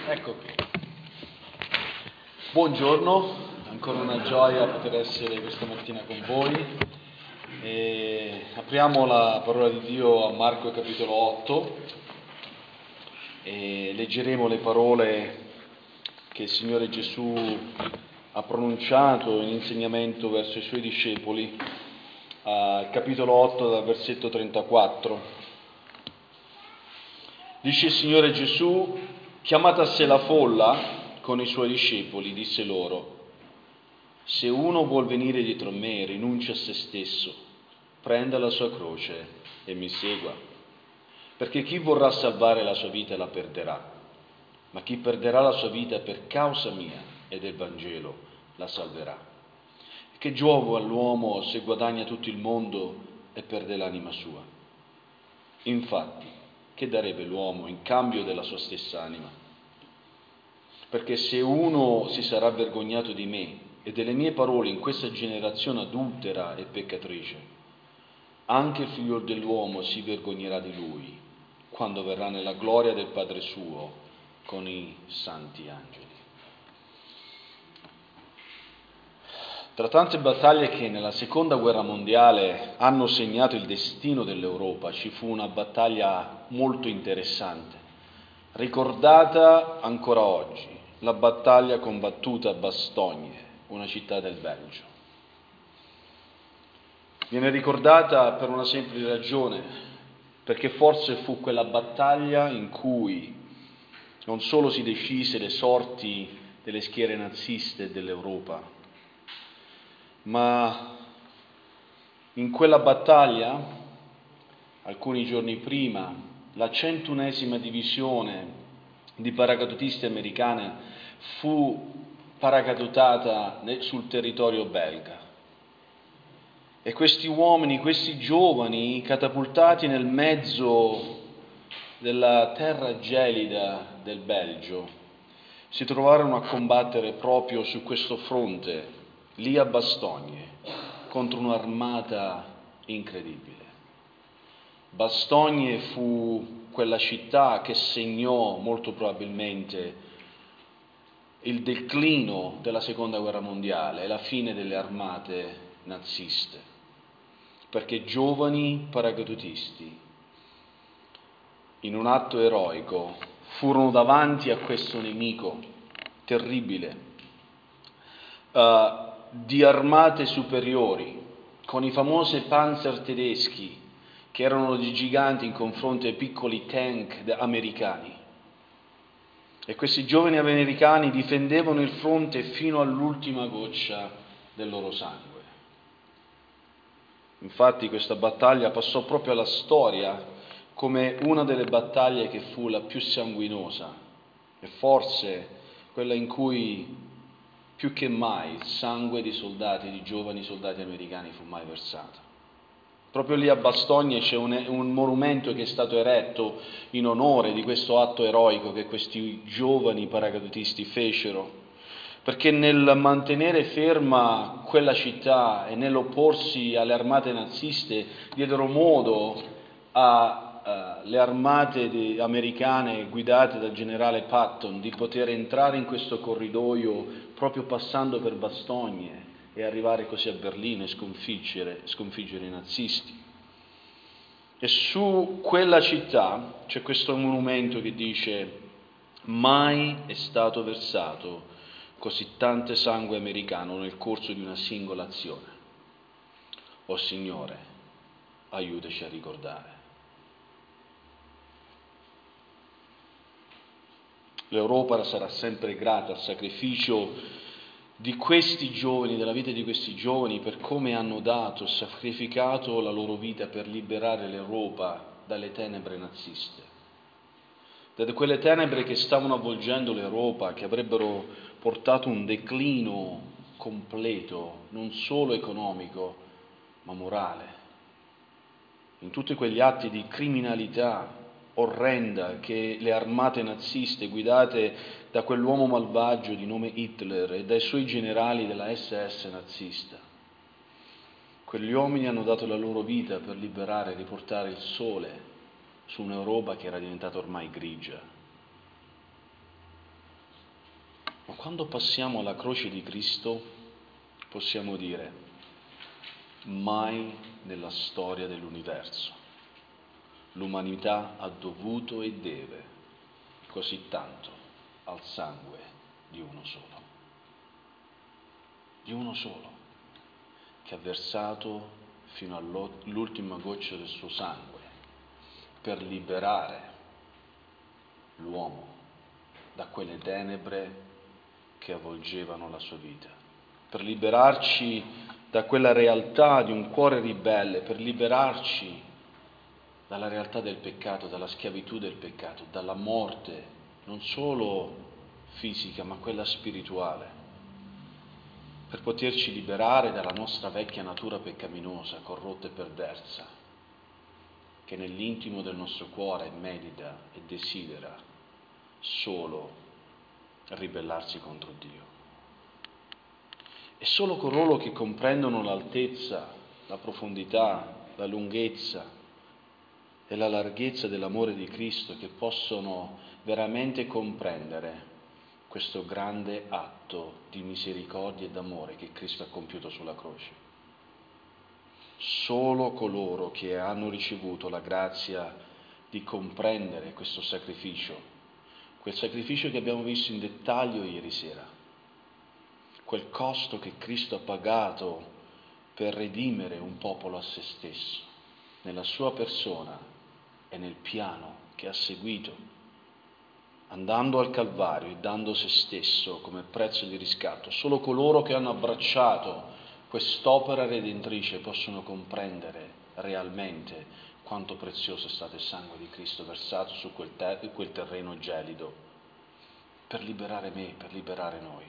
Ecco, buongiorno, ancora una gioia poter essere questa mattina con voi. Apriamo la parola di Dio a Marco capitolo 8 e leggeremo le parole che il Signore Gesù ha pronunciato in insegnamento verso i Suoi discepoli, al capitolo 8 dal versetto 34. Dice il Signore Gesù: chiamata a sé la folla con i Suoi discepoli, disse loro: se uno vuol venire dietro a me, rinunci a se stesso, prenda la sua croce e mi segua. Perché chi vorrà salvare la sua vita la perderà, ma chi perderà la sua vita per causa mia e del Vangelo la salverà. Che giova all'uomo se guadagna tutto il mondo e perde l'anima sua? Infatti, che darebbe l'uomo in cambio della sua stessa anima? Perché se uno si sarà vergognato di me e delle mie parole in questa generazione adultera e peccatrice, anche il Figlio dell'uomo si vergognerà di lui quando verrà nella gloria del Padre suo con i santi angeli. Tra tante battaglie che nella Seconda Guerra Mondiale hanno segnato il destino dell'Europa, ci fu una battaglia molto interessante, ricordata ancora oggi, la battaglia combattuta a Bastogne, una città del Belgio. Viene ricordata per una semplice ragione, perché forse fu quella battaglia in cui non solo si decise le sorti delle schiere naziste dell'Europa, ma in quella battaglia, alcuni giorni prima, la 101ª divisione di paracadutisti americane fu paracadutata sul territorio belga. E questi uomini, questi giovani, catapultati nel mezzo della terra gelida del Belgio, si trovarono a combattere proprio su questo fronte, lì a Bastogne, contro un'armata incredibile. Bastogne fu quella città che segnò molto probabilmente il declino della Seconda Guerra Mondiale e la fine delle armate naziste, perché giovani paracadutisti, in un atto eroico, furono davanti a questo nemico terribile, di armate superiori, con i famosi Panzer tedeschi, che erano dei giganti in confronto ai piccoli tank americani. E questi giovani americani difendevano il fronte fino all'ultima goccia del loro sangue. Infatti questa battaglia passò proprio alla storia come una delle battaglie che fu la più sanguinosa e forse quella in cui più che mai il sangue di soldati, di giovani soldati americani fu mai versato. Proprio lì a Bastogne c'è un monumento che è stato eretto in onore di questo atto eroico che questi giovani paracadutisti fecero, perché nel mantenere ferma quella città e nell'opporsi alle armate naziste diedero modo alle armate americane guidate dal generale Patton di poter entrare in questo corridoio proprio passando per Bastogne e arrivare così a Berlino e sconfiggere i nazisti. E su quella città c'è questo monumento che dice: mai è stato versato così tanto sangue americano nel corso di una singola azione. Oh Signore, aiutaci a ricordare. L'Europa sarà sempre grata al sacrificio di questi giovani, della vita di questi giovani, per come hanno dato, sacrificato la loro vita per liberare l'Europa dalle tenebre naziste, da quelle tenebre che stavano avvolgendo l'Europa, che avrebbero portato un declino completo, non solo economico, ma morale, in tutti quegli atti di criminalità orrenda che le armate naziste guidate da quell'uomo malvagio di nome Hitler e dai suoi generali della SS nazista. Quegli uomini hanno dato la loro vita per liberare e riportare il sole su un'Europa che era diventata ormai grigia. Ma quando passiamo alla croce di Cristo possiamo dire: mai nella storia dell'universo l'umanità ha dovuto e deve così tanto al sangue di uno solo, che ha versato fino all'ultima goccia del suo sangue per liberare l'uomo da quelle tenebre che avvolgevano la sua vita, per liberarci da quella realtà di un cuore ribelle, per liberarci dalla realtà del peccato, dalla schiavitù del peccato, dalla morte, non solo fisica ma quella spirituale, per poterci liberare dalla nostra vecchia natura peccaminosa, corrotta e perversa, che nell'intimo del nostro cuore medita e desidera solo ribellarsi contro Dio. E solo coloro che comprendono l'altezza, la profondità, la lunghezza e la larghezza dell'amore di Cristo che possono veramente comprendere questo grande atto di misericordia e d'amore che Cristo ha compiuto sulla croce. Solo coloro che hanno ricevuto la grazia di comprendere questo sacrificio, quel sacrificio che abbiamo visto in dettaglio ieri sera, quel costo che Cristo ha pagato per redimere un popolo a se stesso, nella sua persona e nel piano che ha seguito, andando al Calvario e dando se stesso come prezzo di riscatto. Solo coloro che hanno abbracciato quest'opera redentrice possono comprendere realmente quanto prezioso è stato il sangue di Cristo versato su quel terreno gelido per liberare me, per liberare noi.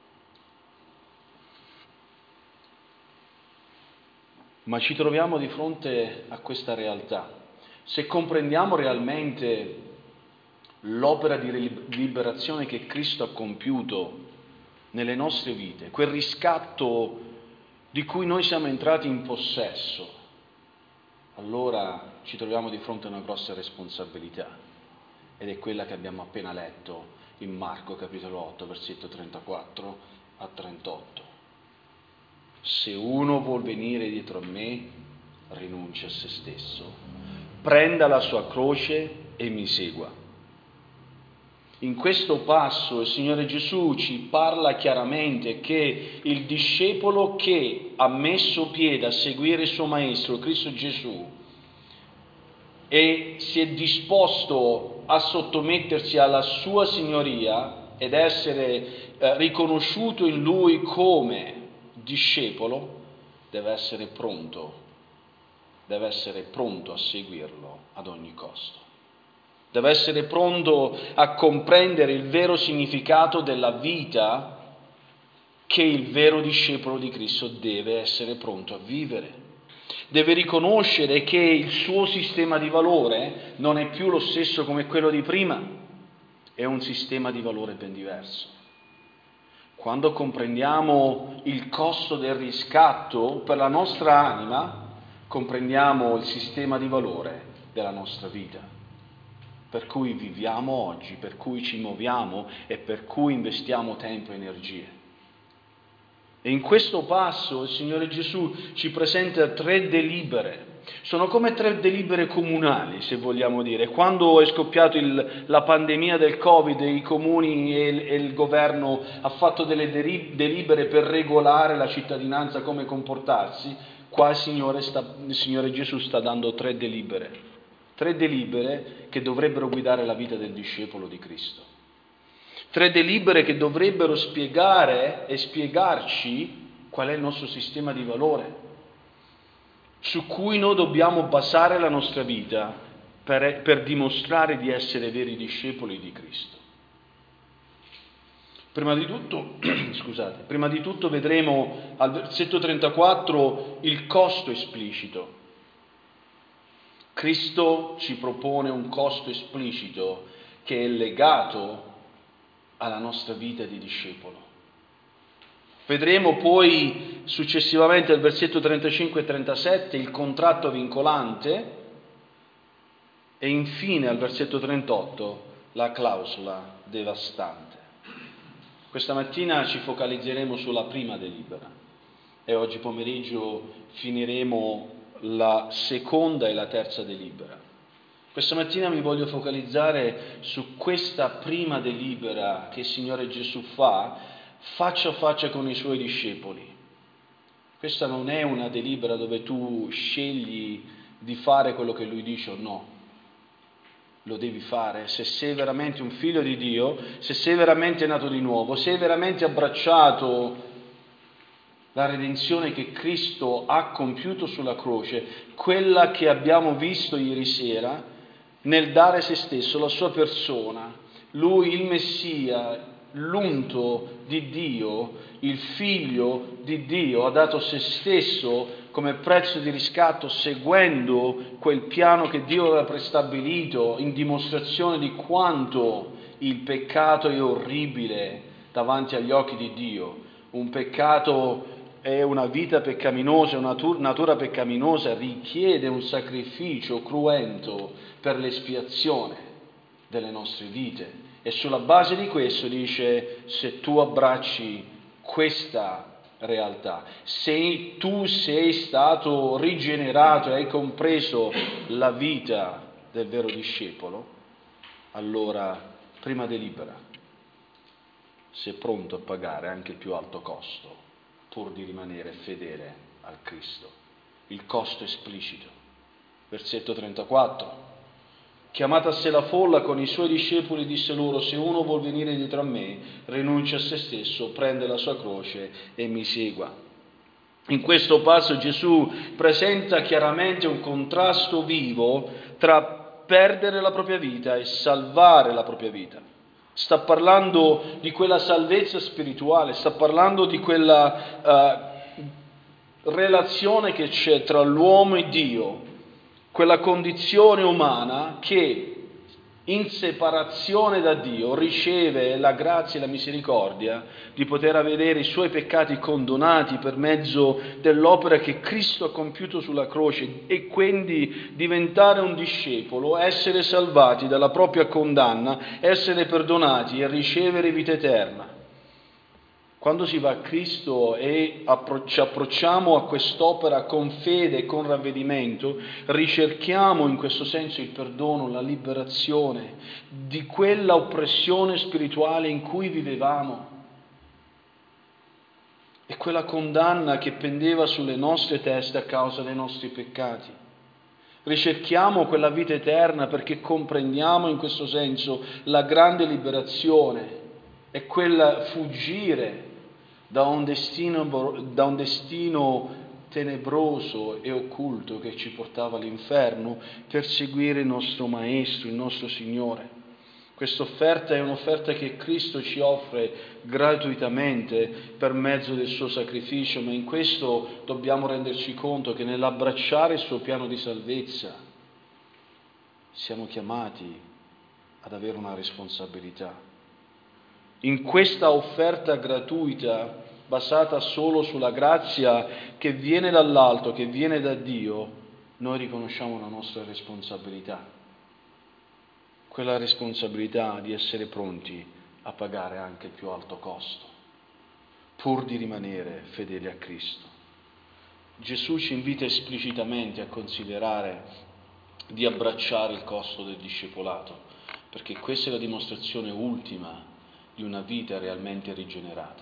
Ma ci troviamo di fronte a questa realtà. Se comprendiamo realmente l'opera di liberazione che Cristo ha compiuto nelle nostre vite, quel riscatto di cui noi siamo entrati in possesso, allora ci troviamo di fronte a una grossa responsabilità, ed è quella che abbiamo appena letto in Marco capitolo 8, versetto 34 a 38. Se uno vuol venire dietro a me, rinuncia a se stesso, prenda la sua croce e mi segua. In questo passo il Signore Gesù ci parla chiaramente che il discepolo che ha messo piede a seguire il suo Maestro, Cristo Gesù, e si è disposto a sottomettersi alla sua signoria ed essere riconosciuto in Lui come discepolo, deve essere pronto a seguirlo ad ogni costo. Deve essere pronto a comprendere il vero significato della vita che il vero discepolo di Cristo deve essere pronto a vivere. Deve riconoscere che il suo sistema di valore non è più lo stesso come quello di prima, è un sistema di valore ben diverso. Quando comprendiamo il costo del riscatto per la nostra anima, comprendiamo il sistema di valore della nostra vita, per cui viviamo oggi, per cui ci muoviamo e per cui investiamo tempo e energie. E in questo passo il Signore Gesù ci presenta 3 delibere. Sono come 3 delibere comunali, se vogliamo dire. Quando è scoppiato la pandemia del Covid, i comuni e il governo ha fatto delle delibere per regolare la cittadinanza, come comportarsi, qua il Signore Gesù sta dando 3 delibere. 3 delibere che dovrebbero guidare la vita del discepolo di Cristo. 3 delibere che dovrebbero spiegare e spiegarci qual è il nostro sistema di valore, su cui noi dobbiamo basare la nostra vita per dimostrare di essere veri discepoli di Cristo. Prima di tutto vedremo al versetto 34 il costo esplicito. Cristo ci propone un costo esplicito che è legato alla nostra vita di discepolo. Vedremo poi successivamente al versetto 35 e 37 il contratto vincolante e infine al versetto 38 la clausola devastante. Questa mattina ci focalizzeremo sulla prima delibera e oggi pomeriggio finiremo la seconda e la terza delibera. Questa mattina mi voglio focalizzare su questa prima delibera che il Signore Gesù fa faccia a faccia con i Suoi discepoli. Questa non è una delibera dove tu scegli di fare quello che Lui dice o no. Lo devi fare. Se sei veramente un figlio di Dio, se sei veramente nato di nuovo, se hai veramente abbracciato la redenzione che Cristo ha compiuto sulla croce, quella che abbiamo visto ieri sera, nel dare se stesso, la sua persona, Lui il Messia, l'unto di Dio, il Figlio di Dio, ha dato se stesso come prezzo di riscatto, seguendo quel piano che Dio aveva prestabilito, in dimostrazione di quanto il peccato è orribile davanti agli occhi di Dio. Un peccato è una vita peccaminosa, una natura peccaminosa richiede un sacrificio cruento per l'espiazione delle nostre vite. E sulla base di questo dice: se tu abbracci questa realtà, se tu sei stato rigenerato e hai compreso la vita del vero discepolo, allora prima delibera, sei pronto a pagare anche il più alto costo pur di rimanere fedele al Cristo. Il costo esplicito. Versetto 34. Chiamata a sé la folla con i suoi discepoli, disse loro: se uno vuol venire dietro a me, rinuncia a se stesso, prende la sua croce e mi segua. In questo passo Gesù presenta chiaramente un contrasto vivo tra perdere la propria vita e salvare la propria vita. Sta parlando di quella salvezza spirituale, sta parlando di quella relazione che c'è tra l'uomo e Dio, quella condizione umana che in separazione da Dio riceve la grazia e la misericordia di poter vedere i suoi peccati condonati per mezzo dell'opera che Cristo ha compiuto sulla croce e quindi diventare un discepolo, essere salvati dalla propria condanna, essere perdonati e ricevere vita eterna. Quando si va a Cristo e ci approcciamo a quest'opera con fede e con ravvedimento, ricerchiamo in questo senso il perdono, la liberazione di quella oppressione spirituale in cui vivevamo e quella condanna che pendeva sulle nostre teste a causa dei nostri peccati. Ricerchiamo quella vita eterna perché comprendiamo in questo senso la grande liberazione e quel fuggire da un destino tenebroso e occulto che ci portava all'inferno per seguire il nostro Maestro, il nostro Signore. Questa offerta è un'offerta che Cristo ci offre gratuitamente per mezzo del suo sacrificio, ma in questo dobbiamo renderci conto che nell'abbracciare il suo piano di salvezza siamo chiamati ad avere una responsabilità. In questa offerta gratuita, basata solo sulla grazia che viene dall'alto, che viene da Dio, noi riconosciamo la nostra responsabilità. Quella responsabilità di essere pronti a pagare anche il più alto costo, pur di rimanere fedeli a Cristo. Gesù ci invita esplicitamente a considerare di abbracciare il costo del discepolato, perché questa è la dimostrazione ultima di una vita realmente rigenerata.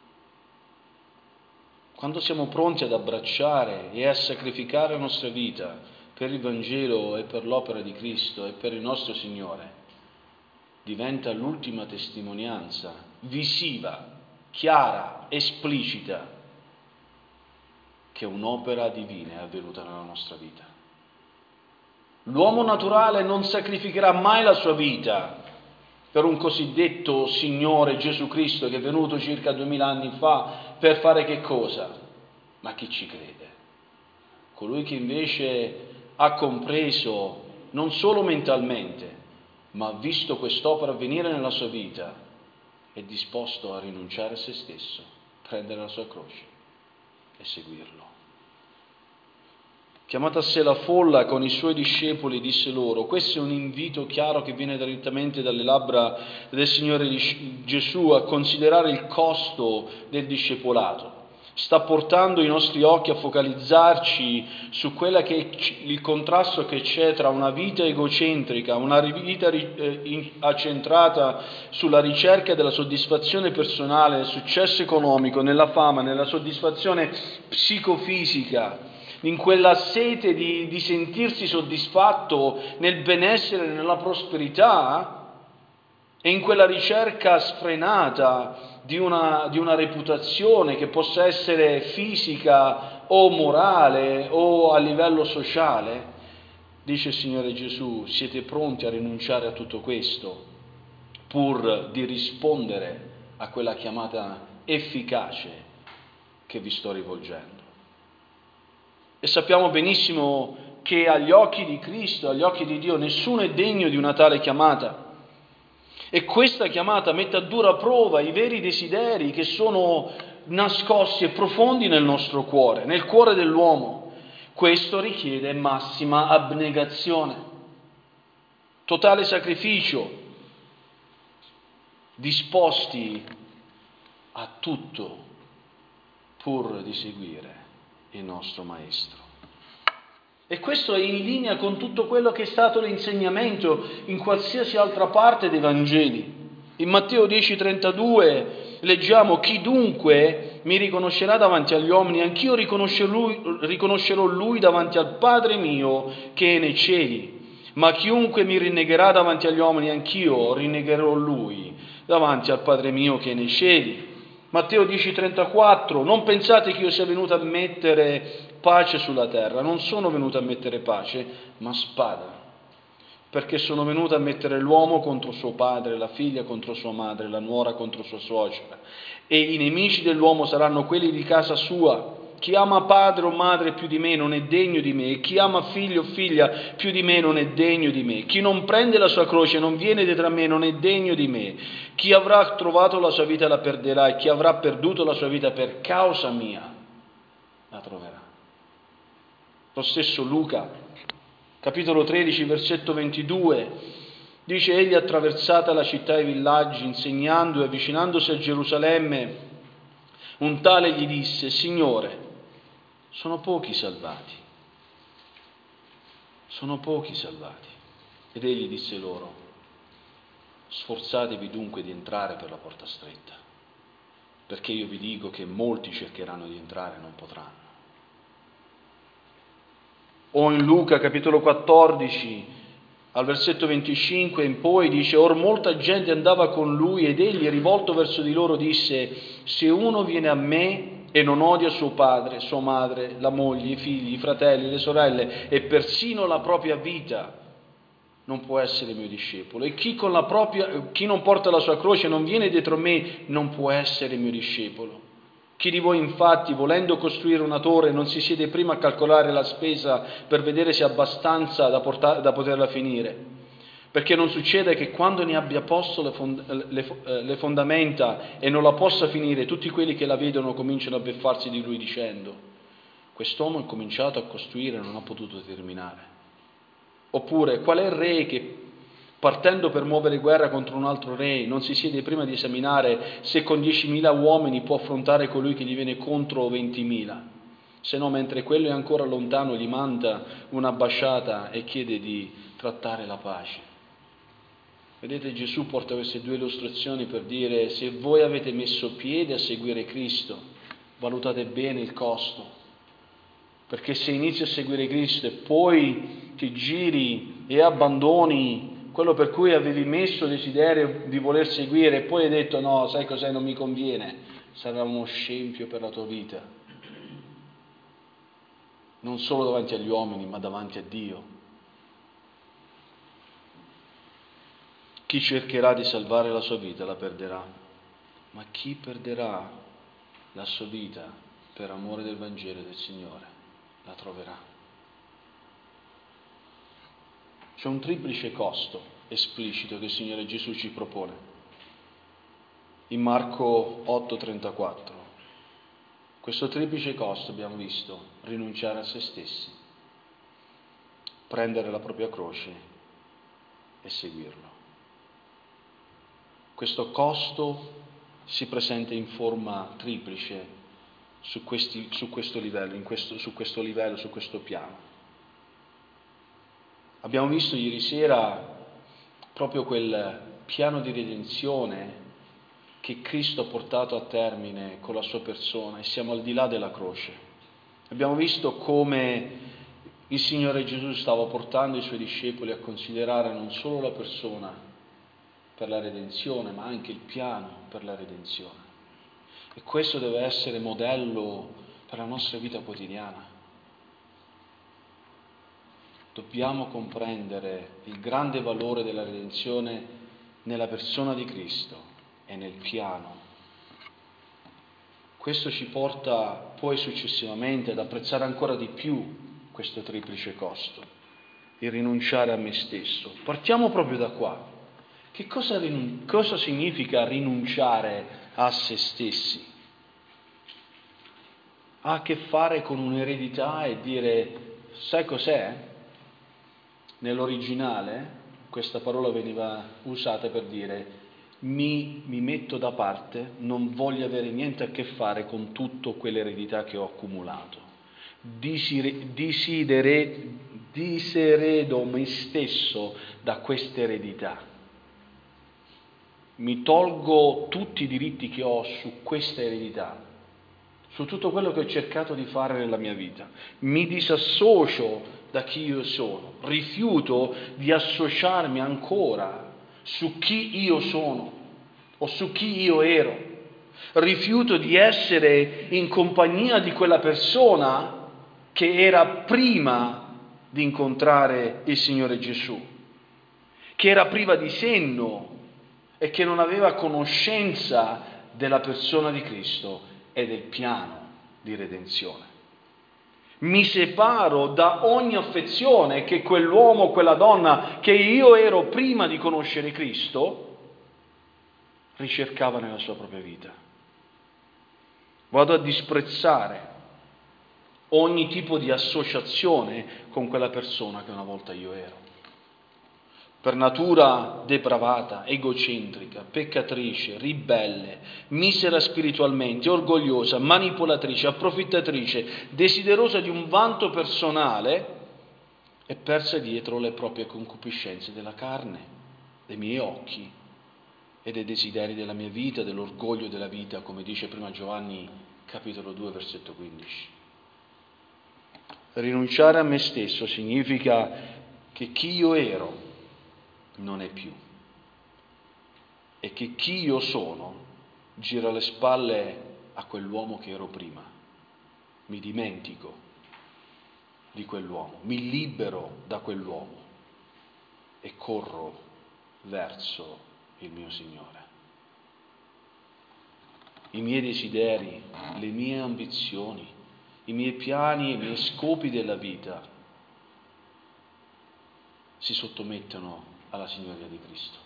Quando siamo pronti ad abbracciare e a sacrificare la nostra vita per il Vangelo e per l'opera di Cristo e per il nostro Signore, diventa l'ultima testimonianza visiva, chiara, esplicita che un'opera divina è avvenuta nella nostra vita. L'uomo naturale non sacrificherà mai la sua vita per un cosiddetto Signore Gesù Cristo che è venuto circa 2000 anni fa per fare che cosa? Ma chi ci crede? Colui che invece ha compreso non solo mentalmente, ma ha visto quest'opera avvenire nella sua vita, è disposto a rinunciare a se stesso, prendere la sua croce e seguirlo. Chiamata a sé la folla con i suoi discepoli, disse loro: questo è un invito chiaro che viene direttamente dalle labbra del Signore Gesù a considerare il costo del discepolato. Sta portando i nostri occhi a focalizzarci su quella che è il contrasto che c'è tra una vita egocentrica, una vita accentrata sulla ricerca della soddisfazione personale, nel successo economico, nella fama, nella soddisfazione psicofisica, in quella sete di sentirsi soddisfatto nel benessere, nella prosperità, e in quella ricerca sfrenata di una reputazione che possa essere fisica o morale o a livello sociale. Dice il Signore Gesù: siete pronti a rinunciare a tutto questo pur di rispondere a quella chiamata efficace che vi sto rivolgendo? E sappiamo benissimo che agli occhi di Cristo, agli occhi di Dio, nessuno è degno di una tale chiamata. E questa chiamata mette a dura prova i veri desideri che sono nascosti e profondi nel nostro cuore, nel cuore dell'uomo. Questo richiede massima abnegazione, totale sacrificio, disposti a tutto pur di seguire il nostro Maestro. E questo è in linea con tutto quello che è stato l'insegnamento in qualsiasi altra parte dei Vangeli. In Matteo 10,32 leggiamo: chi dunque mi riconoscerà davanti agli uomini, anch'io riconoscerò lui davanti al Padre mio che è nei cieli. Ma chiunque mi rinnegherà davanti agli uomini, anch'io rinnegherò lui davanti al Padre mio che è nei cieli. Matteo 10,34: non pensate che io sia venuto a mettere pace sulla terra, non sono venuto a mettere pace, ma spada, perché sono venuto a mettere l'uomo contro suo padre, la figlia contro sua madre, la nuora contro sua suocera, e i nemici dell'uomo saranno quelli di casa sua. Chi ama padre o madre più di me non è degno di me, e chi ama figlio o figlia più di me non è degno di me. Chi non prende la sua croce e non viene dietro a me non è degno di me. Chi avrà trovato la sua vita la perderà, e chi avrà perduto la sua vita per causa mia la troverà. Lo stesso Luca, capitolo 13, versetto 22, dice: egli, attraversata la città e i villaggi, insegnando e avvicinandosi a Gerusalemme, un tale gli disse: Signore, sono pochi salvati. Sono pochi salvati. Ed egli disse loro: sforzatevi dunque di entrare per la porta stretta, perché io vi dico che molti cercheranno di entrare e non potranno. O in Luca capitolo 14, al versetto 25 in poi, dice: or molta gente andava con lui, ed egli, rivolto verso di loro, disse: se uno viene a me e non odia suo padre, sua madre, la moglie, i figli, i fratelli, le sorelle e persino la propria vita, non può essere mio discepolo. E chi non porta la sua croce e non viene dietro me non può essere mio discepolo. Chi di voi infatti, volendo costruire una torre, non si siede prima a calcolare la spesa per vedere se è abbastanza da poterla finire? Perché non succede che quando ne abbia posto le fondamenta e non la possa finire, tutti quelli che la vedono cominciano a beffarsi di lui dicendo: quest'uomo ha cominciato a costruire e non ha potuto terminare. Oppure, qual è il re che, partendo per muovere guerra contro un altro re, non si siede prima di esaminare se con 10.000 uomini può affrontare colui che gli viene contro 20.000? Se no, mentre quello è ancora lontano, gli manda un'ambasciata e chiede di trattare la pace. Vedete, Gesù porta queste due illustrazioni per dire: se voi avete messo piede a seguire Cristo, valutate bene il costo. Perché se inizi a seguire Cristo e poi ti giri e abbandoni quello per cui avevi messo desiderio di voler seguire e poi hai detto: no, sai cos'è, non mi conviene, sarà uno scempio per la tua vita, non solo davanti agli uomini ma davanti a Dio. Chi cercherà di salvare la sua vita la perderà, ma chi perderà la sua vita per amore del Vangelo del Signore la troverà. C'è un triplice costo esplicito che il Signore Gesù ci propone. In Marco 8,34. Questo triplice costo, abbiamo visto: rinunciare a se stessi, prendere la propria croce e seguirlo. Questo costo si presenta in forma triplice su questo livello, su questo piano. Abbiamo visto ieri sera proprio quel piano di redenzione che Cristo ha portato a termine con la sua persona, e siamo al di là della croce. Abbiamo visto come il Signore Gesù stava portando i Suoi discepoli a considerare non solo la persona per la redenzione, ma anche il piano per la redenzione. E questo deve essere modello per la nostra vita quotidiana. Dobbiamo comprendere il grande valore della redenzione nella persona di Cristo e nel piano. Questo ci porta poi successivamente ad apprezzare ancora di più questo triplice costo, il rinunciare a me stesso. Partiamo proprio da qua. Che cosa significa rinunciare a se stessi? Ha a che fare con un'eredità e dire, sai cos'è? Nell'originale questa parola veniva usata per dire mi metto da parte, non voglio avere niente a che fare con tutta quell'eredità che ho accumulato. Diseredo me stesso da questa eredità. Mi tolgo tutti i diritti che ho su questa eredità, su tutto quello che ho cercato di fare nella mia vita. Mi disassocio da chi io sono, rifiuto di associarmi ancora su chi io sono o su chi io ero, rifiuto di essere in compagnia di quella persona che era prima di incontrare il Signore Gesù, che era priva di senno e che non aveva conoscenza della persona di Cristo e del piano di redenzione. Mi separo da ogni affezione che quell'uomo, quella donna che io ero prima di conoscere Cristo ricercava nella sua propria vita. Vado a disprezzare ogni tipo di associazione con quella persona che una volta io ero. Per natura depravata, egocentrica, peccatrice, ribelle, misera spiritualmente, orgogliosa, manipolatrice, approfittatrice, desiderosa di un vanto personale e persa dietro le proprie concupiscenze della carne, dei miei occhi e dei desideri della mia vita, dell'orgoglio della vita, come dice prima Giovanni capitolo 2 versetto 15. Rinunciare a me stesso significa che chi io ero non è più, e che chi io sono gira le spalle a quell'uomo che ero prima, mi dimentico di quell'uomo, mi libero da quell'uomo e corro verso il mio Signore. I miei desideri, le mie ambizioni, i miei piani e i miei scopi della vita si sottomettono alla Signoria di Cristo.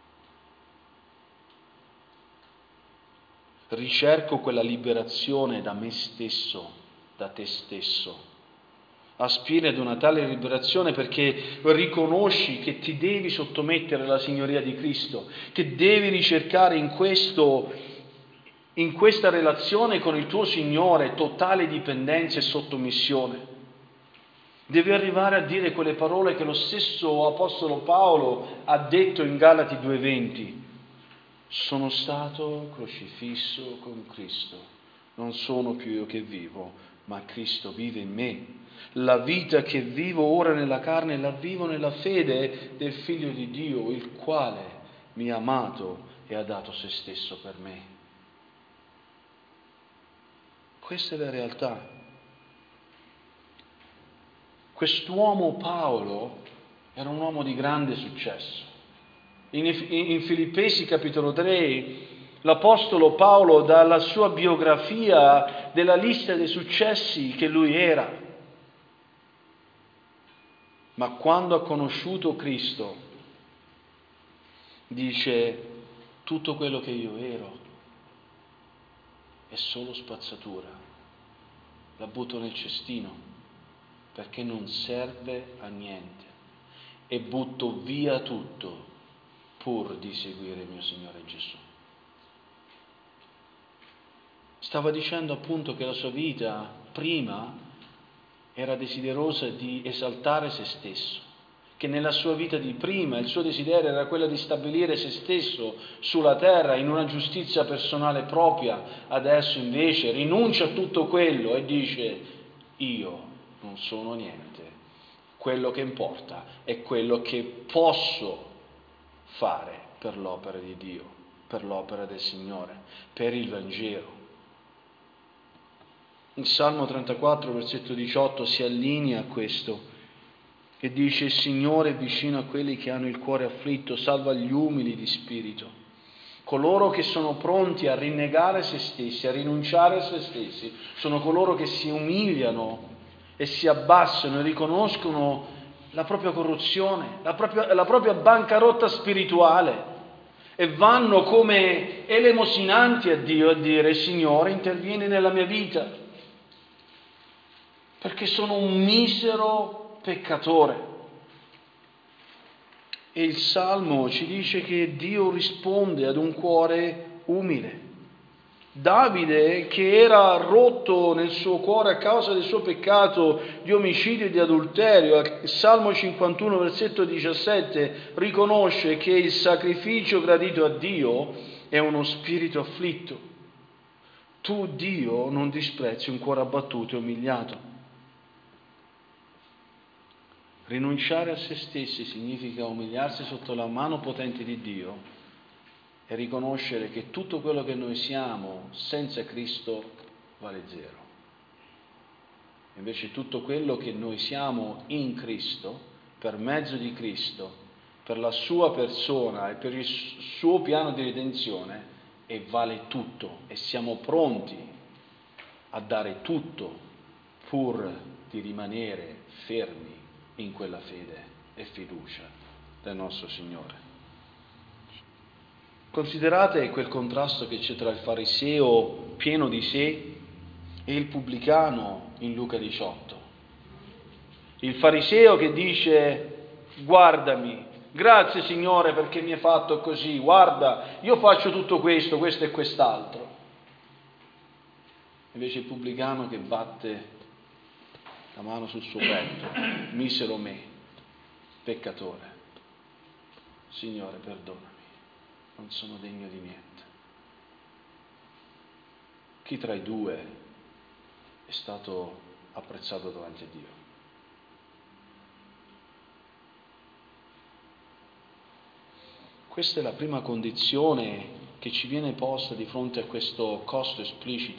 Ricerco quella liberazione da me stesso, da te stesso. Aspiri ad una tale liberazione perché riconosci che ti devi sottomettere alla Signoria di Cristo, che devi ricercare in questa relazione con il tuo Signore totale dipendenza e sottomissione. Devi arrivare a dire quelle parole che lo stesso Apostolo Paolo ha detto in Galati 2:20. Sono stato crocifisso con Cristo, non sono più io che vivo, ma Cristo vive in me. La vita che vivo ora nella carne la vivo nella fede del Figlio di Dio, il quale mi ha amato e ha dato se stesso per me. Questa è la realtà. Quest'uomo Paolo era un uomo di grande successo. In Filippesi capitolo 3 l'Apostolo Paolo dà la sua biografia della lista dei successi che lui era. Ma quando ha conosciuto Cristo dice tutto quello che io ero è solo spazzatura, la butto nel cestino, perché non serve a niente e butto via tutto pur di seguire il mio Signore Gesù. Stava dicendo appunto che la sua vita prima era desiderosa di esaltare se stesso, che nella sua vita di prima il suo desiderio era quello di stabilire se stesso sulla terra in una giustizia personale propria. Adesso invece rinuncia a tutto quello e dice: io non sono niente, quello che importa è quello che posso fare per l'opera di Dio, per l'opera del Signore, per il Vangelo. Il Salmo 34, versetto 18, si allinea a questo e dice: il Signore è vicino a quelli che hanno il cuore afflitto, salva gli umili di spirito. Coloro che sono pronti a rinnegare se stessi, a rinunciare a se stessi, sono coloro che si umiliano e si abbassano e riconoscono la propria corruzione, la propria bancarotta spirituale e vanno come elemosinanti a Dio a dire: Signore, intervieni nella mia vita, perché sono un misero peccatore. E il Salmo ci dice che Dio risponde ad un cuore umile. Davide, che era rotto nel suo cuore a causa del suo peccato di omicidio e di adulterio, al Salmo 51, versetto 17, riconosce che il sacrificio gradito a Dio è uno spirito afflitto. Tu, Dio, non disprezzi un cuore abbattuto e umiliato. Rinunciare a se stessi significa umiliarsi sotto la mano potente di Dio e riconoscere che tutto quello che noi siamo senza Cristo vale zero. Invece tutto quello che noi siamo in Cristo, per mezzo di Cristo, per la sua persona e per il suo piano di redenzione, e vale tutto e siamo pronti a dare tutto pur di rimanere fermi in quella fede e fiducia del nostro Signore. Considerate quel contrasto che c'è tra il fariseo pieno di sé e il pubblicano in Luca 18. Il fariseo che dice: guardami, grazie Signore perché mi hai fatto così, guarda, io faccio tutto questo, questo e quest'altro. Invece il pubblicano che batte la mano sul suo petto: misero me, peccatore, Signore perdonami, non sono degno di niente. Chi tra i due è stato apprezzato davanti a Dio? Questa è la prima condizione che ci viene posta di fronte a questo costo esplicito.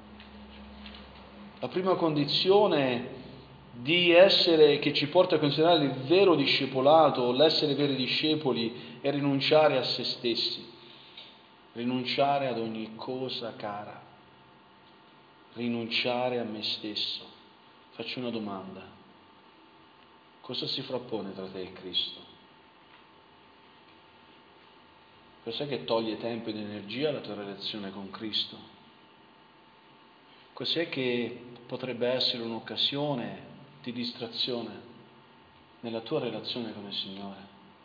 La prima condizione che ci porta a considerare il vero discepolato, l'essere veri discepoli, è rinunciare a se stessi, rinunciare ad ogni cosa cara, rinunciare a me stesso. Faccio una domanda: cosa si frappone tra te e Cristo? Cos'è che toglie tempo ed energia alla tua relazione con Cristo? Cos'è che potrebbe essere un'occasione di distrazione nella tua relazione con il Signore?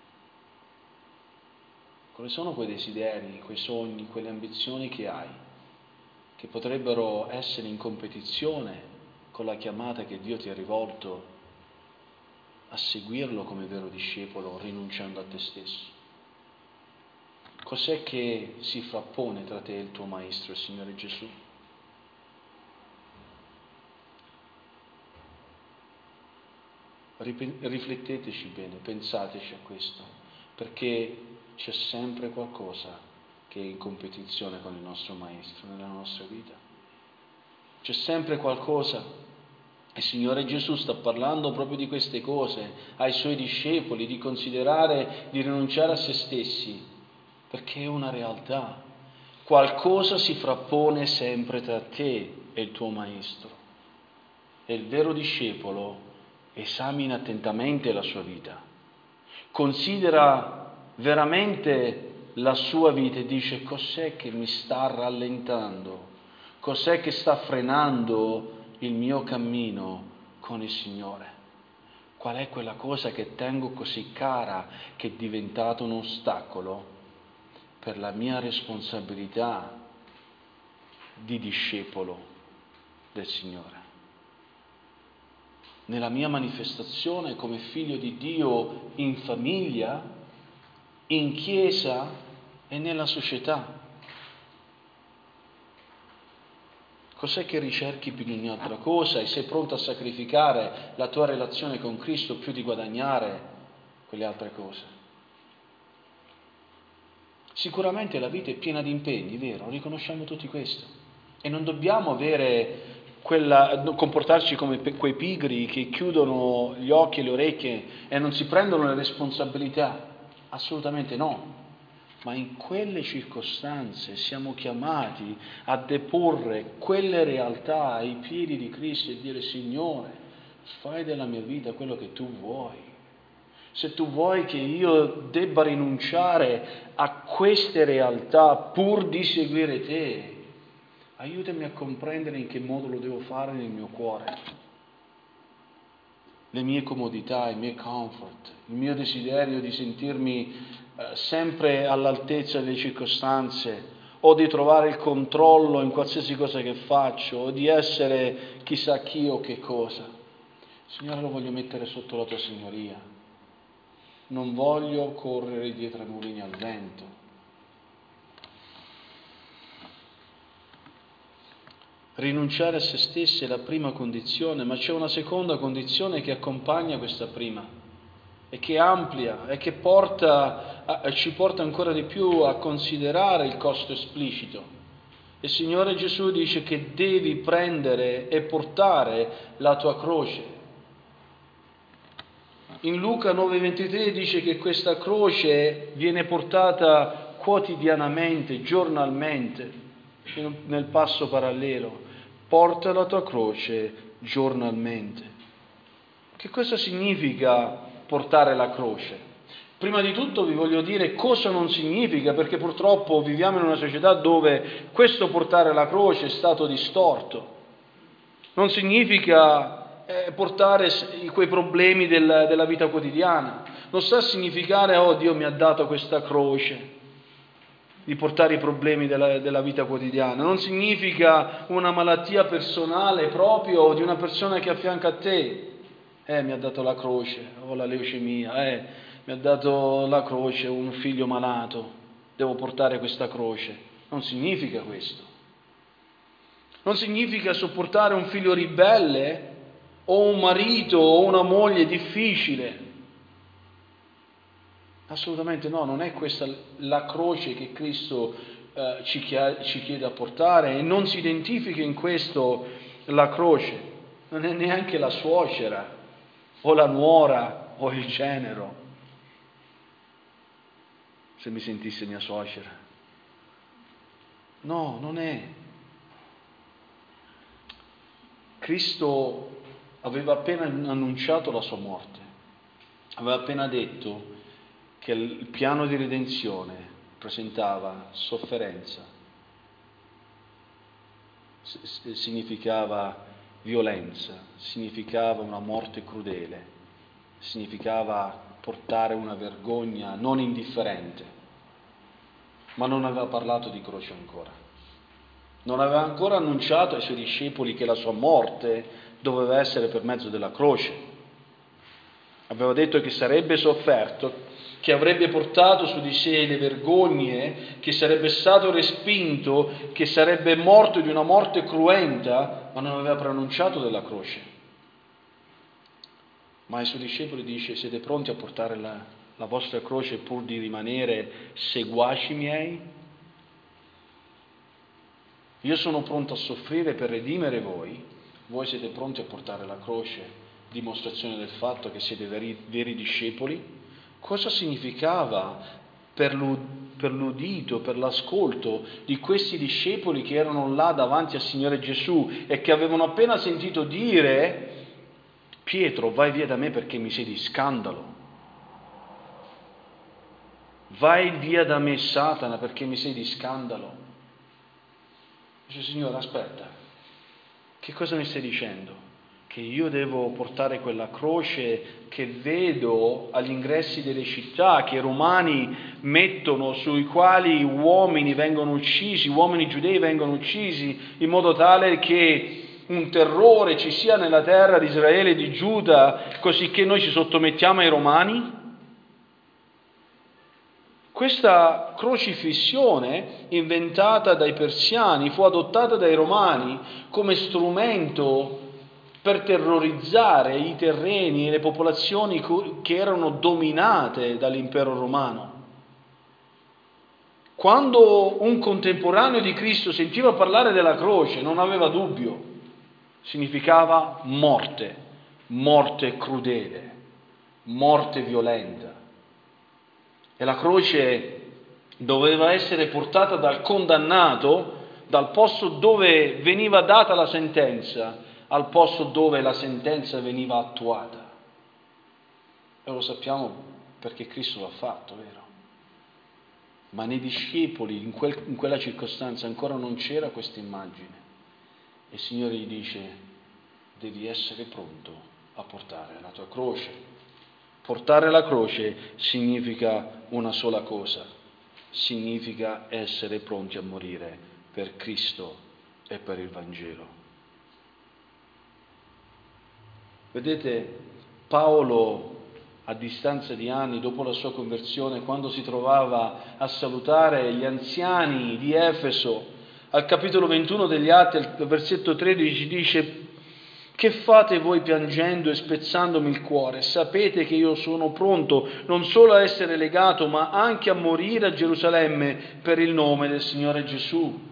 Quali sono quei desideri, quei sogni, quelle ambizioni che hai, che potrebbero essere in competizione con la chiamata che Dio ti ha rivolto a seguirlo come vero discepolo, rinunciando a te stesso? Cos'è che si frappone tra te e il tuo Maestro, il Signore Gesù? Rifletteteci bene, pensateci a questo, perché c'è sempre qualcosa che è in competizione con il nostro Maestro nella nostra vita. C'è sempre qualcosa. Il Signore Gesù sta parlando proprio di queste cose ai Suoi discepoli, di considerare, di rinunciare a se stessi, perché è una realtà. Qualcosa si frappone sempre tra te e il tuo Maestro. E il vero discepolo esamina attentamente la sua vita, considera veramente la sua vita e dice: cos'è che mi sta rallentando? Cos'è che sta frenando il mio cammino con il Signore? Qual è quella cosa che tengo così cara che è diventato un ostacolo per la mia responsabilità di discepolo del Signore? Nella mia manifestazione come figlio di Dio in famiglia, in chiesa e nella società. Cos'è che ricerchi più di ogni altra cosa e sei pronto a sacrificare la tua relazione con Cristo più di guadagnare quelle altre cose? Sicuramente la vita è piena di impegni, vero? Riconosciamo tutti questo. E non dobbiamo comportarci come quei pigri che chiudono gli occhi e le orecchie e non si prendono le responsabilità. Assolutamente no. Ma in quelle circostanze siamo chiamati a deporre quelle realtà ai piedi di Cristo e dire: Signore, fai della mia vita quello che tu vuoi. Se tu vuoi che io debba rinunciare a queste realtà pur di seguire te, aiutami a comprendere in che modo lo devo fare nel mio cuore. Le mie comodità, i miei comfort, il mio desiderio di sentirmi sempre all'altezza delle circostanze, o di trovare il controllo in qualsiasi cosa che faccio, o di essere chissà chi o che cosa. Signore, lo voglio mettere sotto la tua signoria. Non voglio correre dietro ai mulini al vento. Rinunciare a se stessi è la prima condizione, ma c'è una seconda condizione che accompagna questa prima e che amplia e che ci porta ancora di più a considerare il costo esplicito. Il Signore Gesù dice che devi prendere e portare la tua croce. In Luca 9,23 dice che questa croce viene portata quotidianamente, giornalmente, nel passo parallelo. Porta la tua croce giornalmente. Che cosa significa portare la croce? Prima di tutto vi voglio dire cosa non significa, perché purtroppo viviamo in una società dove questo portare la croce è stato distorto. Non significa portare quei problemi della vita quotidiana. Non sta a significare: oh, Dio mi ha dato questa croce, di portare i problemi della vita quotidiana. Non significa una malattia personale proprio o di una persona che è a fianco a te. Mi ha dato la croce, ho la leucemia, mi ha dato la croce, un figlio malato, devo portare questa croce. Non significa questo. Non significa sopportare un figlio ribelle o un marito o una moglie difficile. Assolutamente no, non è questa la croce che Cristo ci chiede a portare, e non si identifica in questo la croce, non è neanche la suocera o la nuora o il genero. Se mi sentisse mia suocera. No, non è. Cristo aveva appena annunciato la sua morte, aveva appena detto che il piano di redenzione presentava sofferenza, significava violenza, significava una morte crudele, significava portare una vergogna non indifferente, ma non aveva parlato di croce ancora. Non aveva ancora annunciato ai suoi discepoli che la sua morte doveva essere per mezzo della croce. Aveva detto che sarebbe sofferto, che avrebbe portato su di sé le vergogne, che sarebbe stato respinto, che sarebbe morto di una morte cruenta, ma non aveva preannunciato della croce. Ma ai suoi discepoli dice: siete pronti a portare la vostra croce pur di rimanere seguaci miei? Io sono pronto a soffrire per redimere voi siete pronti a portare la croce, dimostrazione del fatto che siete veri discepoli? Cosa significava per l'udito, per l'ascolto di questi discepoli che erano là davanti al Signore Gesù e che avevano appena sentito dire: Pietro, vai via da me perché mi sei di scandalo. Vai via da me, Satana, perché mi sei di scandalo. Dice: Signore, aspetta, che cosa mi stai dicendo? che io devo portare quella croce che vedo agli ingressi delle città, che i romani mettono, sui quali uomini vengono uccisi, uomini giudei vengono uccisi, in modo tale che un terrore ci sia nella terra di Israele e di Giuda, così che noi ci sottomettiamo ai romani? Questa crocifissione inventata dai persiani fu adottata dai romani come strumento per terrorizzare i terreni e le popolazioni che erano dominate dall'impero romano. Quando un contemporaneo di Cristo sentiva parlare della croce, non aveva dubbio, significava morte, morte crudele, morte violenta. E la croce doveva essere portata dal condannato, dal posto dove veniva data la sentenza, al posto dove la sentenza veniva attuata. E lo sappiamo perché Cristo l'ha fatto, vero? Ma nei discepoli, in quella circostanza, ancora non c'era questa immagine. E il Signore gli dice: devi essere pronto a portare la tua croce. Portare la croce significa una sola cosa: significa essere pronti a morire per Cristo e per il Vangelo. Vedete, Paolo, a distanza di anni, dopo la sua conversione, quando si trovava a salutare gli anziani di Efeso, al capitolo 21 degli Atti, al versetto 13, dice: che fate voi piangendo e spezzandomi il cuore? Sapete che io sono pronto non solo a essere legato, ma anche a morire a Gerusalemme per il nome del Signore Gesù.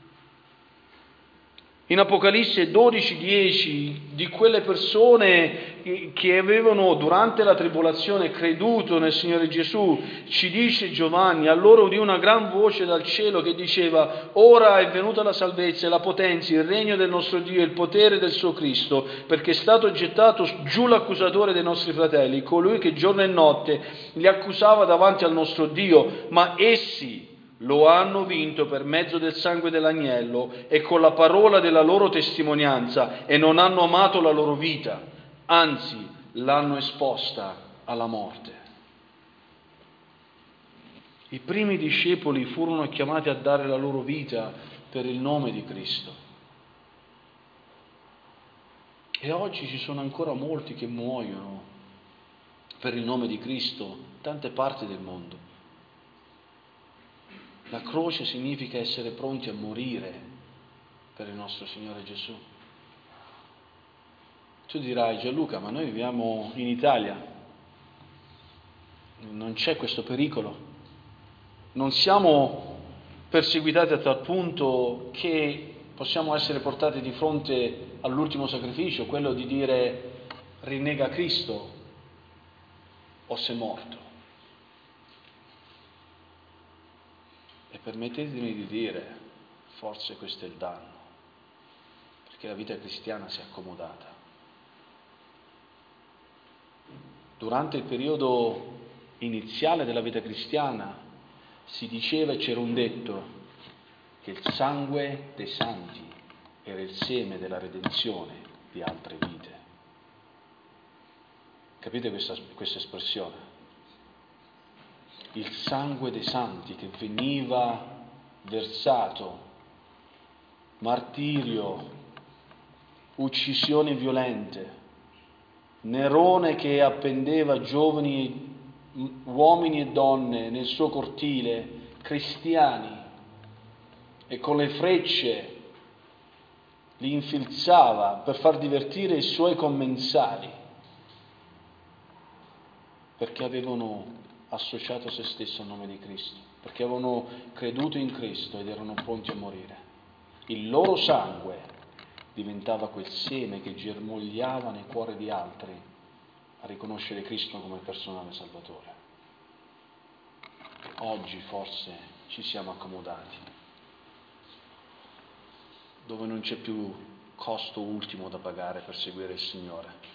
In Apocalisse 12:10, di quelle persone che avevano durante la tribolazione creduto nel Signore Gesù, ci dice Giovanni: allora udì una gran voce dal cielo che diceva: ora è venuta la salvezza e la potenza, il regno del nostro Dio e il potere del suo Cristo, perché è stato gettato giù l'accusatore dei nostri fratelli, colui che giorno e notte li accusava davanti al nostro Dio, ma essi lo hanno vinto per mezzo del sangue dell'agnello e con la parola della loro testimonianza, e non hanno amato la loro vita, anzi l'hanno esposta alla morte. I primi discepoli furono chiamati a dare la loro vita per il nome di Cristo. E oggi ci sono ancora molti che muoiono per il nome di Cristo in tante parti del mondo. La croce significa essere pronti a morire per il nostro Signore Gesù. Tu dirai: Gianluca, ma noi viviamo in Italia, non c'è questo pericolo, non siamo perseguitati a tal punto che possiamo essere portati di fronte all'ultimo sacrificio, quello di dire: rinnega Cristo o sei morto. E permettetemi di dire, forse questo è il danno, perché la vita cristiana si è accomodata. Durante il periodo iniziale della vita cristiana si diceva, e c'era un detto, che il sangue dei santi era il seme della redenzione di altre vite. Capite questa espressione? Il sangue dei santi che veniva versato, martirio, uccisioni violente, Nerone che appendeva giovani uomini e donne nel suo cortile, cristiani, e con le frecce li infilzava per far divertire i suoi commensali, perché avevano associato se stesso al nome di Cristo, perché avevano creduto in Cristo ed erano pronti a morire. Il loro sangue diventava quel seme che germogliava nei cuori di altri a riconoscere Cristo come personale Salvatore. Oggi forse ci siamo accomodati, dove non c'è più costo ultimo da pagare per seguire il Signore.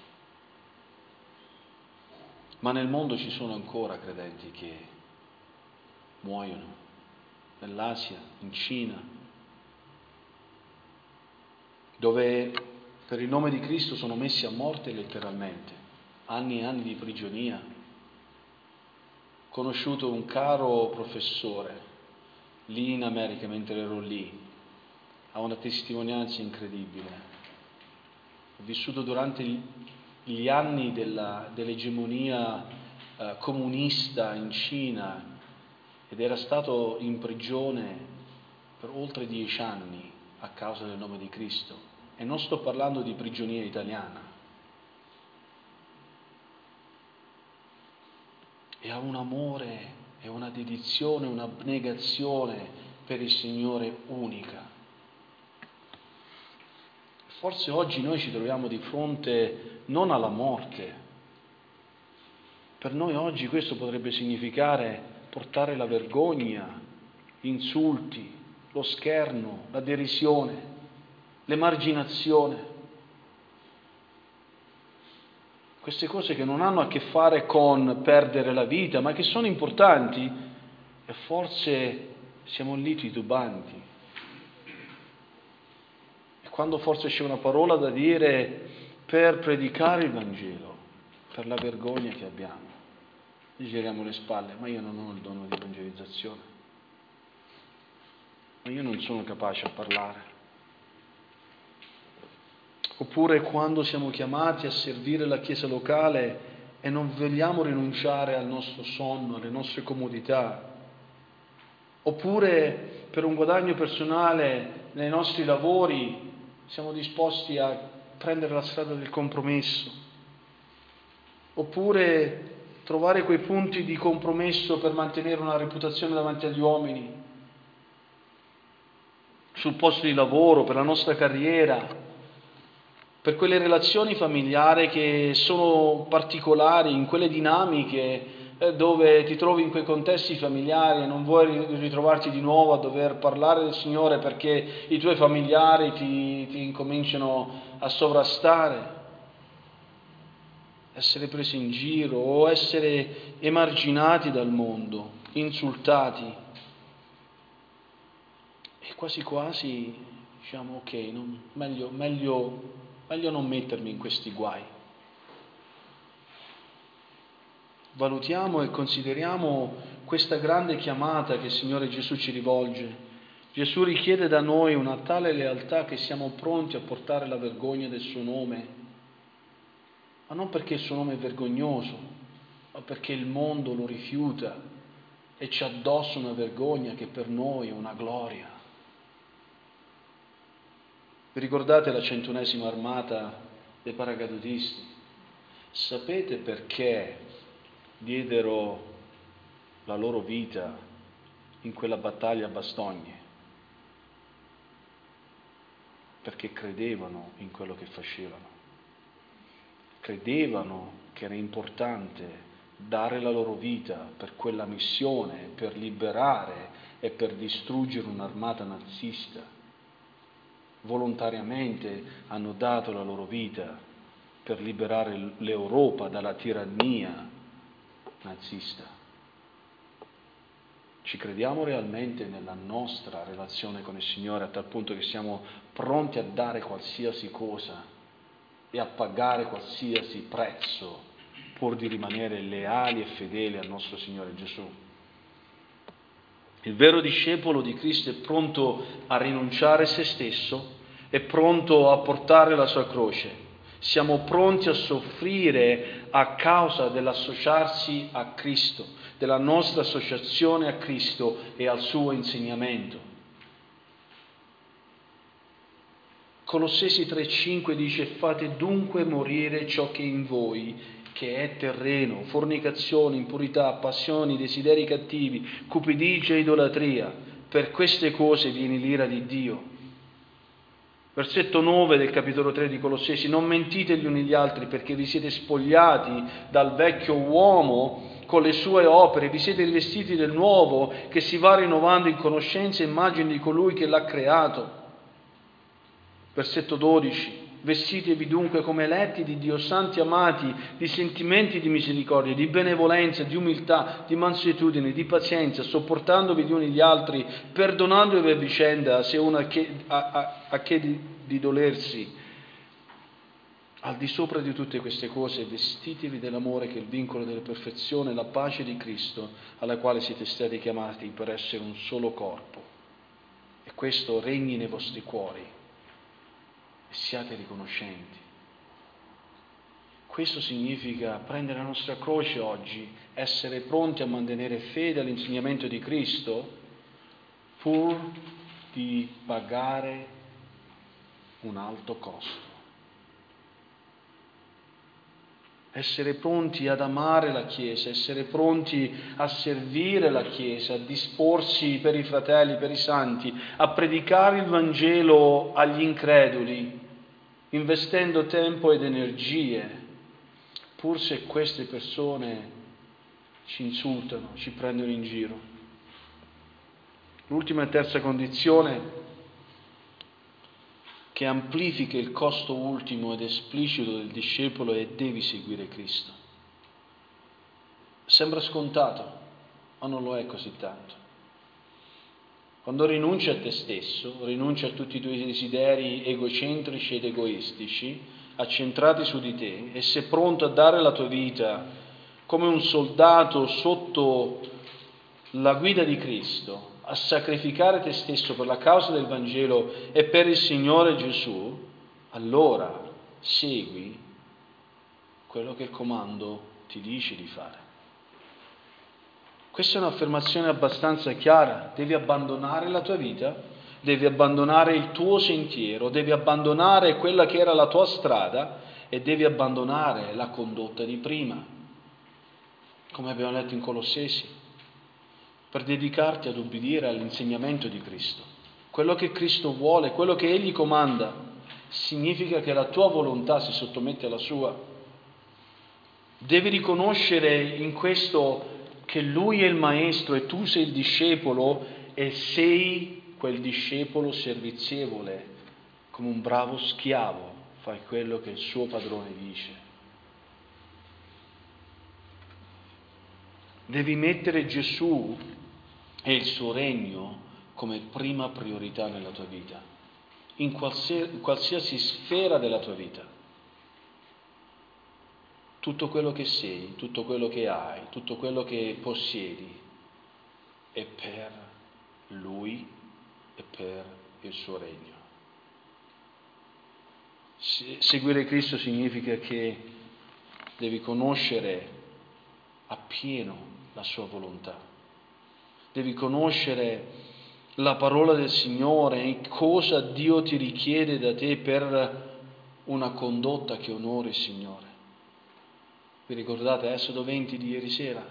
Ma nel mondo ci sono ancora credenti che muoiono, nell'Asia, in Cina, dove per il nome di Cristo sono messi a morte letteralmente, anni e anni di prigionia. Ho conosciuto un caro professore lì in America mentre ero lì, ha una testimonianza incredibile. Ho vissuto durante gli anni dell'egemonia comunista in Cina ed era stato in prigione per oltre 10 anni a causa del nome di Cristo. E non sto parlando di prigionia italiana. E ha un amore e una dedizione, un'abnegazione per il Signore unica. Forse oggi noi ci troviamo di fronte non alla morte. Per noi oggi questo potrebbe significare portare la vergogna, gli insulti, lo scherno, la derisione, l'emarginazione. Queste cose che non hanno a che fare con perdere la vita, ma che sono importanti, e forse siamo lì titubanti. E quando forse c'è una parola da dire per predicare il Vangelo, per la vergogna che abbiamo, gli giriamo le spalle: ma io non ho il dono di evangelizzazione, ma io non sono capace a parlare. Oppure quando siamo chiamati a servire la Chiesa locale e non vogliamo rinunciare al nostro sonno, alle nostre comodità. Oppure per un guadagno personale nei nostri lavori siamo disposti a prendere la strada del compromesso. Oppure trovare quei punti di compromesso per mantenere una reputazione davanti agli uomini, sul posto di lavoro, per la nostra carriera, per quelle relazioni familiari che sono particolari, in quelle dinamiche dove ti trovi in quei contesti familiari e non vuoi ritrovarti di nuovo a dover parlare del Signore perché i tuoi familiari ti incominciano a sovrastare, essere presi in giro o essere emarginati dal mondo, insultati. E quasi quasi diciamo ok, meglio non mettermi in questi guai. Valutiamo e consideriamo questa grande chiamata che il Signore Gesù ci rivolge. Gesù richiede da noi una tale lealtà che siamo pronti a portare la vergogna del suo nome, ma non perché il suo nome è vergognoso, ma perché il mondo lo rifiuta e ci addossa una vergogna che per noi è una gloria. Vi ricordate la 101ª armata dei paracadutisti? Sapete perché diedero la loro vita in quella battaglia a Bastogne? Perché credevano in quello che facevano. Credevano che era importante dare la loro vita per quella missione, per liberare e per distruggere un'armata nazista. Volontariamente hanno dato la loro vita per liberare l'Europa dalla tirannia nazista. Ci crediamo realmente nella nostra relazione con il Signore a tal punto che siamo pronti a dare qualsiasi cosa e a pagare qualsiasi prezzo pur di rimanere leali e fedeli al nostro Signore Gesù? Il vero discepolo di Cristo è pronto a rinunciare a se stesso, è pronto a portare la sua croce. Siamo pronti a soffrire a causa dell'associarsi a Cristo, della nostra associazione a Cristo e al suo insegnamento. Colossesi 3,5 dice: fate dunque morire ciò che è in voi, che è terreno, fornicazione, impurità, passioni, desideri cattivi, cupidigia e idolatria. Per queste cose viene l'ira di Dio. Versetto 9 del capitolo 3 di Colossesi: non mentite gli uni agli altri, perché vi siete spogliati dal vecchio uomo con le sue opere, vi siete rivestiti del nuovo che si va rinnovando in conoscenza e immagine di colui che l'ha creato. Versetto 12: vestitevi dunque come eletti di Dio, santi amati, di sentimenti di misericordia, di benevolenza, di umiltà, di mansuetudine, di pazienza, sopportandovi gli uni gli altri, perdonandovi a vicenda se uno ha che di dolersi. Al di sopra di tutte queste cose, vestitevi dell'amore che è il vincolo della perfezione, la pace di Cristo, alla quale siete stati chiamati per essere un solo corpo. E questo regni nei vostri cuori e siate riconoscenti. Questo significa prendere la nostra croce oggi, essere pronti a mantenere fede all'insegnamento di Cristo, pur di pagare un alto costo. Essere pronti ad amare la Chiesa, essere pronti a servire la Chiesa, a disporsi per i fratelli, per i santi, a predicare il Vangelo agli increduli, investendo tempo ed energie, pur se queste persone ci insultano, ci prendono in giro. L'ultima e terza condizione che amplifica il costo ultimo ed esplicito del discepolo è: devi seguire Cristo. Sembra scontato, ma non lo è così tanto. Quando rinunci a te stesso, rinunci a tutti i tuoi desideri egocentrici ed egoistici, accentrati su di te, e sei pronto a dare la tua vita come un soldato sotto la guida di Cristo, a sacrificare te stesso per la causa del Vangelo e per il Signore Gesù, allora segui quello che il comando ti dice di fare. Questa è un'affermazione abbastanza chiara: devi abbandonare la tua vita, devi abbandonare il tuo sentiero, devi abbandonare quella che era la tua strada e devi abbandonare la condotta di prima, come abbiamo letto in Colossesi, per dedicarti ad obbedire all'insegnamento di Cristo. Quello che Cristo vuole, quello che Egli comanda, significa che la tua volontà si sottomette alla sua. Devi riconoscere in questo che Lui è il Maestro e tu sei il discepolo, e sei quel discepolo servizievole, come un bravo schiavo, fai quello che il suo padrone dice. Devi mettere Gesù e il suo regno come prima priorità nella tua vita, in qualsiasi sfera della tua vita. Tutto quello che sei, tutto quello che hai, tutto quello che possiedi è per Lui e per il suo regno. Seguire Cristo significa che devi conoscere appieno la sua volontà. Devi conoscere la parola del Signore e cosa Dio ti richiede da te per una condotta che onori il Signore. Vi ricordate Esodo 20 di ieri sera?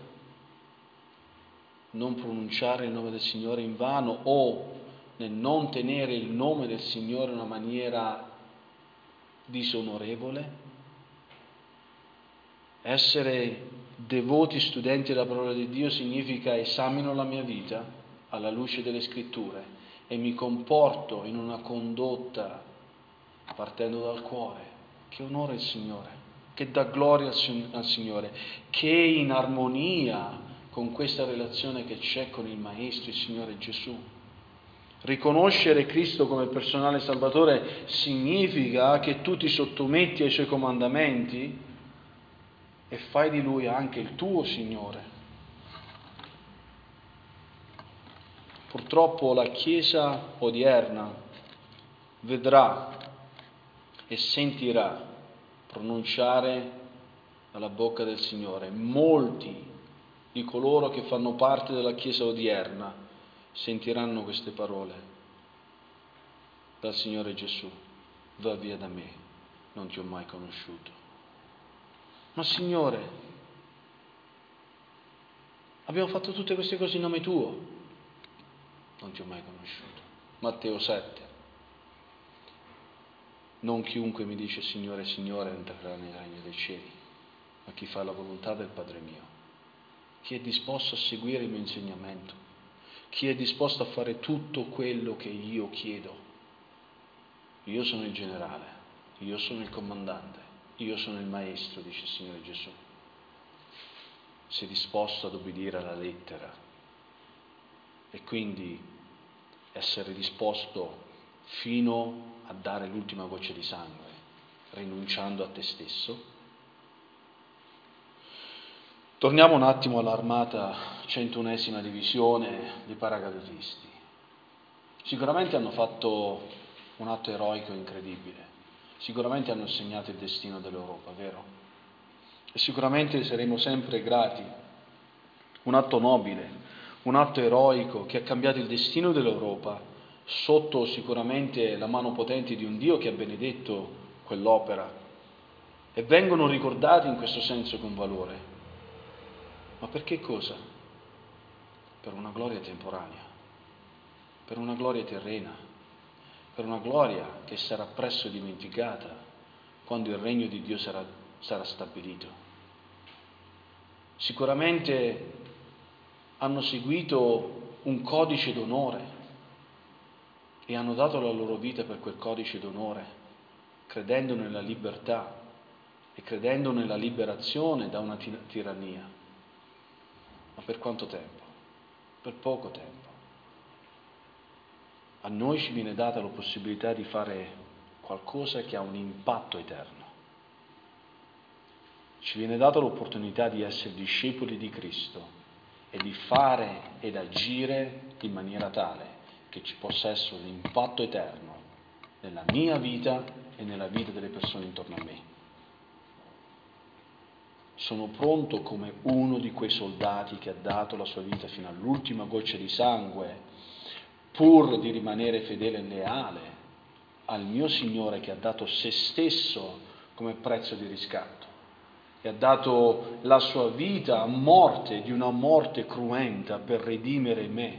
Non pronunciare il nome del Signore in vano, o nel non tenere il nome del Signore in una maniera disonorevole. Essere devoti studenti della parola di Dio significa: esamino la mia vita alla luce delle Scritture e mi comporto in una condotta partendo dal cuore che onora il Signore, che dà gloria al Signore, che è in armonia con questa relazione che c'è con il Maestro, il Signore Gesù. Riconoscere Cristo come personale Salvatore significa che tu ti sottometti ai Suoi comandamenti e fai di Lui anche il tuo Signore. Purtroppo la Chiesa odierna vedrà e sentirà pronunciare dalla bocca del Signore molti di coloro che fanno parte della Chiesa odierna sentiranno queste parole dal Signore Gesù: va via da me, non ti ho mai conosciuto. Ma Signore, abbiamo fatto tutte queste cose in nome tuo, non ti ho mai conosciuto. Matteo 7. Non chiunque mi dice Signore, Signore entrerà nel regno dei cieli, ma chi fa la volontà del Padre mio. Chi è disposto a seguire il mio insegnamento, chi è disposto a fare tutto quello che io chiedo. Io sono il generale, io sono il comandante, io sono il maestro, dice il Signore Gesù. Sei disposto ad obbedire alla lettera e quindi essere disposto fino a dare l'ultima goccia di sangue rinunciando a te stesso? Torniamo un attimo all'armata 101ª divisione di paracadutisti. Sicuramente hanno fatto un atto eroico incredibile, sicuramente hanno segnato il destino dell'Europa, vero? E sicuramente saremo sempre grati. Un atto nobile, un atto eroico che ha cambiato il destino dell'Europa sotto sicuramente la mano potente di un Dio che ha benedetto quell'opera, e vengono ricordati in questo senso con valore. Ma per che cosa? Per una gloria temporanea, per una gloria terrena, per una gloria che sarà presto dimenticata quando il regno di Dio sarà stabilito. Sicuramente hanno seguito un codice d'onore e hanno dato la loro vita per quel codice d'onore, credendo nella libertà e credendo nella liberazione da una tirannia. Ma per quanto tempo? Per poco tempo. A noi ci viene data la possibilità di fare qualcosa che ha un impatto eterno. Ci viene data l'opportunità di essere discepoli di Cristo e di fare ed agire in maniera tale che ci possa essere un impatto eterno nella mia vita e nella vita delle persone intorno a me. Sono pronto come uno di quei soldati che ha dato la sua vita fino all'ultima goccia di sangue, pur di rimanere fedele e leale al mio Signore che ha dato se stesso come prezzo di riscatto e ha dato la sua vita a morte, di una morte cruenta, per redimere me.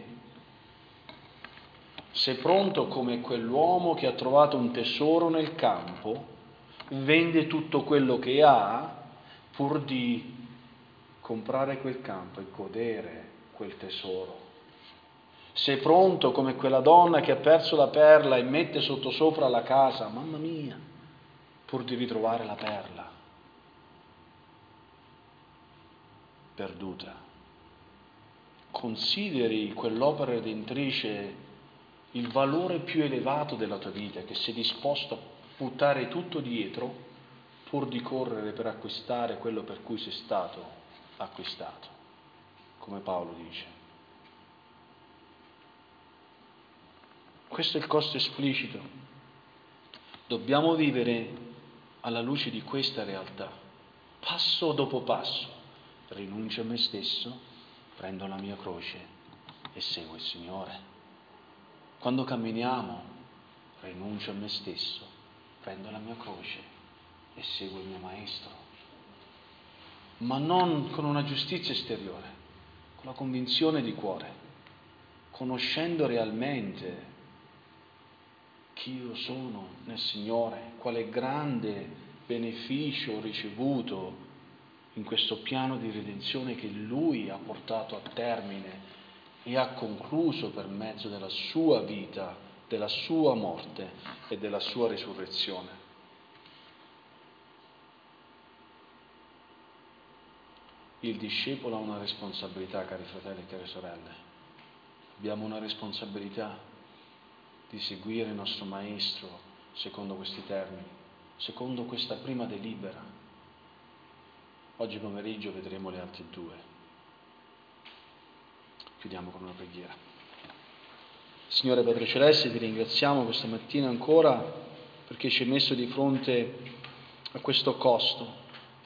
Sei pronto come quell'uomo che ha trovato un tesoro nel campo, vende tutto quello che ha pur di comprare quel campo e godere quel tesoro. Sei pronto come quella donna che ha perso la perla e mette sottosopra la casa, mamma mia, pur di ritrovare la perla perduta. Consideri quell'opera redentrice il valore più elevato della tua vita, che sei disposto a buttare tutto dietro pur di correre per acquistare quello per cui sei stato acquistato, come Paolo dice. Questo è il costo esplicito. Dobbiamo vivere alla luce di questa realtà, passo dopo passo. Rinuncio a me stesso, prendo la mia croce e seguo il Signore. Quando camminiamo, rinuncio a me stesso, prendo la mia croce e seguo il mio Maestro, ma non con una giustizia esteriore, con la convinzione di cuore, conoscendo realmente chi io sono nel Signore, quale grande beneficio ho ricevuto in questo piano di redenzione che Lui ha portato a termine e ha concluso per mezzo della sua vita, della sua morte e della sua risurrezione. Il discepolo ha una responsabilità, cari fratelli e care sorelle. Abbiamo una responsabilità di seguire il nostro Maestro secondo questi termini, secondo questa prima delibera. Oggi pomeriggio vedremo le altre due. Chiudiamo con una preghiera. Signore Padre Celeste, ti ringraziamo questa mattina ancora perché ci hai messo di fronte a questo costo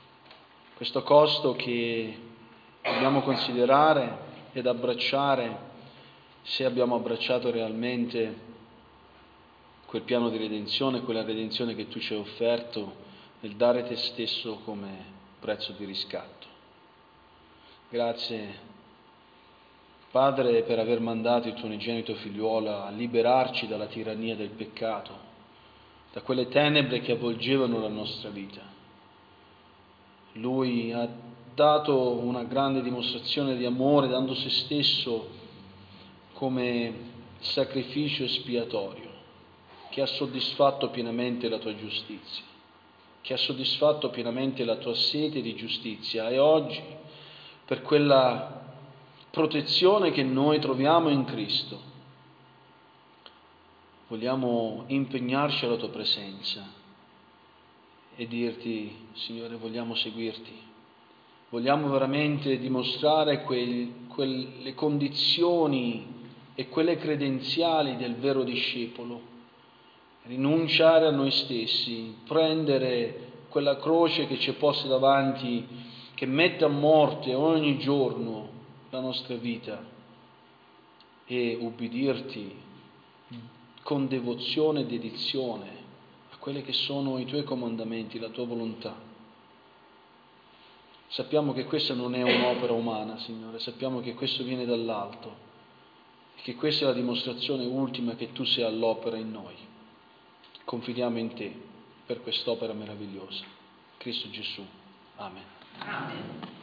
che dobbiamo considerare ed abbracciare se abbiamo abbracciato realmente quel piano di redenzione, quella redenzione che tu ci hai offerto nel dare te stesso come prezzo di riscatto. Grazie Padre per aver mandato il tuo unigenito figliuolo a liberarci dalla tirannia del peccato, da quelle tenebre che avvolgevano la nostra vita. Lui ha dato una grande dimostrazione di amore, dando se stesso come sacrificio espiatorio, che ha soddisfatto pienamente la tua giustizia, che ha soddisfatto pienamente la tua sete di giustizia. E oggi, per quella protezione che noi troviamo in Cristo, vogliamo impegnarci alla tua presenza e dirti: Signore, vogliamo seguirti. Vogliamo veramente dimostrare quelle condizioni e quelle credenziali del vero discepolo. Rinunciare a noi stessi, prendere quella croce che ci è posta davanti, che mette a morte ogni giorno la nostra vita, e ubbidirti con devozione e dedizione a quelli che sono i tuoi comandamenti, la tua volontà. Sappiamo che questa non è un'opera umana, Signore, sappiamo che questo viene dall'alto e che questa è la dimostrazione ultima che tu sei all'opera in noi. Confidiamo in te per quest'opera meravigliosa. Cristo Gesù. Amen. Amen.